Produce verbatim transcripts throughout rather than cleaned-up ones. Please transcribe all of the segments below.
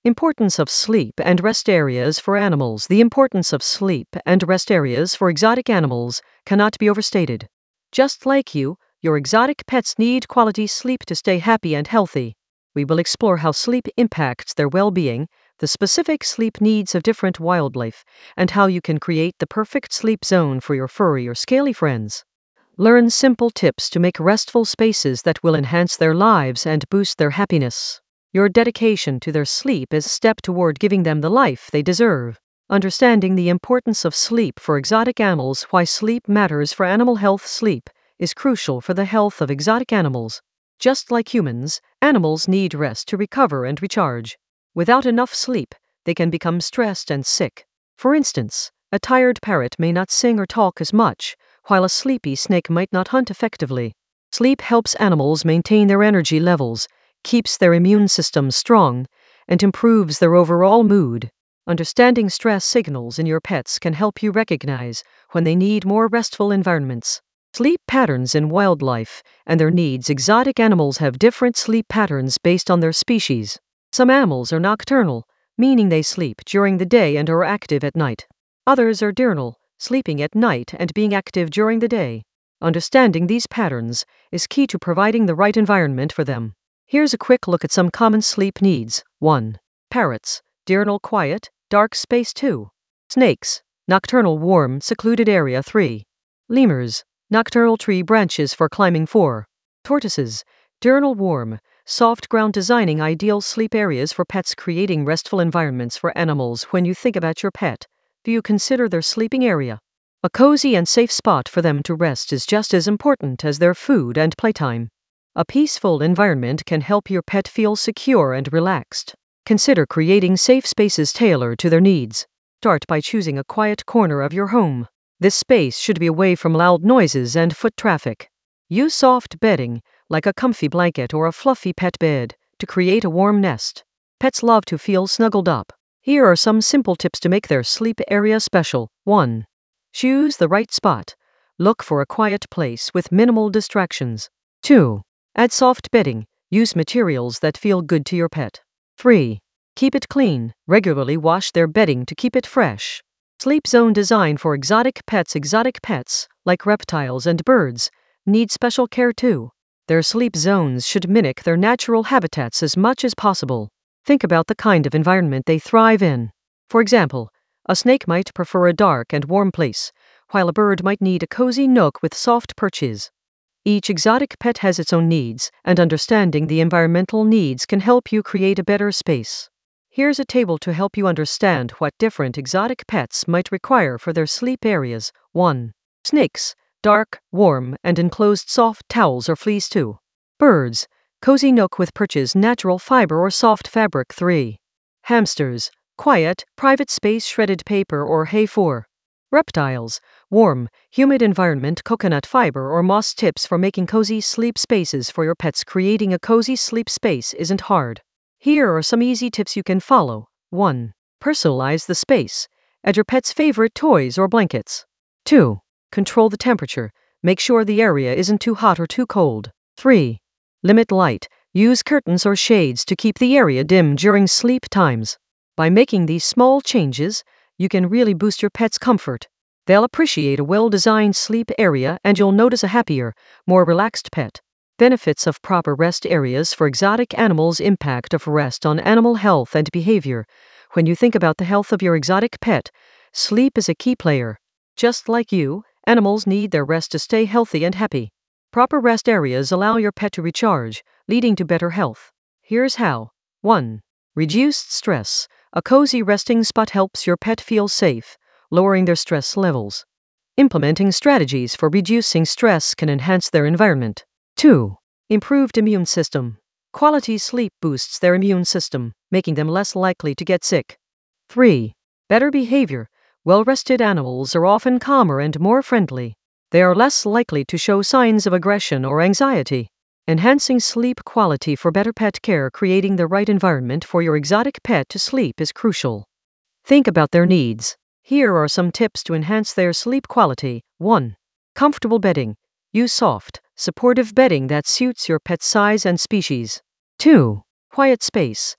Importance of sleep and rest areas for animals. The importance of sleep and rest areas for exotic animals cannot be overstated. Just like you, your exotic pets need quality sleep to stay happy and healthy. We will explore how sleep impacts their well-being, the specific sleep needs of different wildlife, and how you can create the perfect sleep zone for your furry or scaly friends. Learn simple tips to make restful spaces that will enhance their lives and boost their happiness. Your dedication to their sleep is a step toward giving them the life they deserve. Understanding the importance of sleep for exotic animals. Why sleep matters for animal health. Sleep is crucial for the health of exotic animals. Just like humans, animals need rest to recover and recharge. Without enough sleep, they can become stressed and sick. For instance, a tired parrot may not sing or talk as much, while a sleepy snake might not hunt effectively. Sleep helps animals maintain their energy levels, keeps their immune system strong, and improves their overall mood. Understanding stress signals in your pets can help you recognize when they need more restful environments. Sleep patterns in wildlife and their needs. Exotic animals have different sleep patterns based on their species. Some animals are nocturnal, meaning they sleep during the day and are active at night. Others are diurnal, sleeping at night and being active during the day. Understanding these patterns is key to providing the right environment for them. Here's a quick look at some common sleep needs. one. Parrots, diurnal quiet, dark space. two. Snakes, nocturnal warm, secluded area. three. Lemurs, nocturnal tree branches for climbing. four. Tortoises, diurnal warm, soft ground. Designing ideal sleep areas for pets. Creating restful environments for animals. When you think about your pet, do you consider their sleeping area? A cozy and safe spot for them to rest is just as important as their food and playtime. A peaceful environment can help your pet feel secure and relaxed. Consider creating safe spaces tailored to their needs. Start by choosing a quiet corner of your home. This space should be away from loud noises and foot traffic. Use soft bedding, like a comfy blanket or a fluffy pet bed, to create a warm nest. Pets love to feel snuggled up. Here are some simple tips to make their sleep area special. one. Choose the right spot. Look for a quiet place with minimal distractions. two. Add soft bedding. Use materials that feel good to your pet. three. Keep it clean. Regularly wash their bedding to keep it fresh. Sleep zone design for exotic pets. Exotic pets, like reptiles and birds, need special care too. Their sleep zones should mimic their natural habitats as much as possible. Think about the kind of environment they thrive in. For example, a snake might prefer a dark and warm place, while a bird might need a cozy nook with soft perches. Each exotic pet has its own needs, and understanding the environmental needs can help you create a better space. Here's a table to help you understand what different exotic pets might require for their sleep areas. one. Snakes, dark, warm, and enclosed soft towels or fleece. two. Birds, cozy nook with perches, natural fiber or soft fabric. three. Hamsters, quiet, private space, shredded paper or hay. four. Reptiles, warm, humid environment, coconut fiber or moss. Tips for making cozy sleep spaces for your pets. Creating a cozy sleep space isn't hard. Here are some easy tips you can follow. one. Personalize the space. Add your pet's favorite toys or blankets. two. Control the temperature. Make sure the area isn't too hot or too cold. three. Limit light. Use curtains or shades to keep the area dim during sleep times. By making these small changes, you can really boost your pet's comfort. They'll appreciate a well-designed sleep area and you'll notice a happier, more relaxed pet. Benefits of proper rest areas for exotic animals. Impact of rest on animal health and behavior. When you think about the health of your exotic pet, sleep is a key player. Just like you, animals need their rest to stay healthy and happy. Proper rest areas allow your pet to recharge, leading to better health. Here's how. one. Reduced stress. A cozy resting spot helps your pet feel safe, lowering their stress levels. Implementing strategies for reducing stress can enhance their environment. two. Improved immune system. Quality sleep boosts their immune system, making them less likely to get sick. three. Better behavior. Well-rested animals are often calmer and more friendly. They are less likely to show signs of aggression or anxiety. Enhancing sleep quality for better pet care. Creating the right environment for your exotic pet to sleep is crucial. Think about their needs. Here are some tips to enhance their sleep quality. one. Comfortable bedding. Use soft, supportive bedding that suits your pet's size and species. two. Quiet space.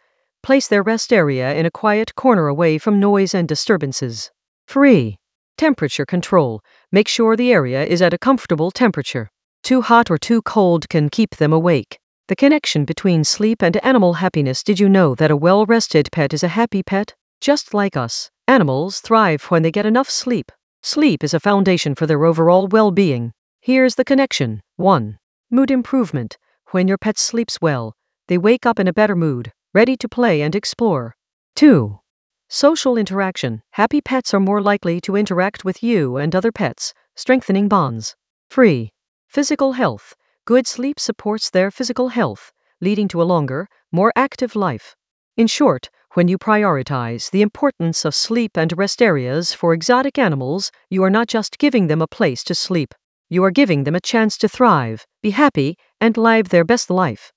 Place their rest area in a quiet corner away from noise and disturbances. three. Temperature control. Make sure the area is at a comfortable temperature. Too hot or too cold can keep them awake. The connection between sleep and animal happiness. Did you know that a well-rested pet is a happy pet? Just like us, animals thrive when they get enough sleep. Sleep is a foundation for their overall well-being. Here's the connection. one. Mood improvement. When your pet sleeps well, they wake up in a better mood, ready to play and explore. two. Social interaction. Happy pets are more likely to interact with you and other pets, strengthening bonds. three. Physical health. Good sleep supports their physical health, leading to a longer, more active life. In short, when you prioritize the importance of sleep and rest areas for exotic animals, you are not just giving them a place to sleep. You are giving them a chance to thrive, be happy, and live their best life.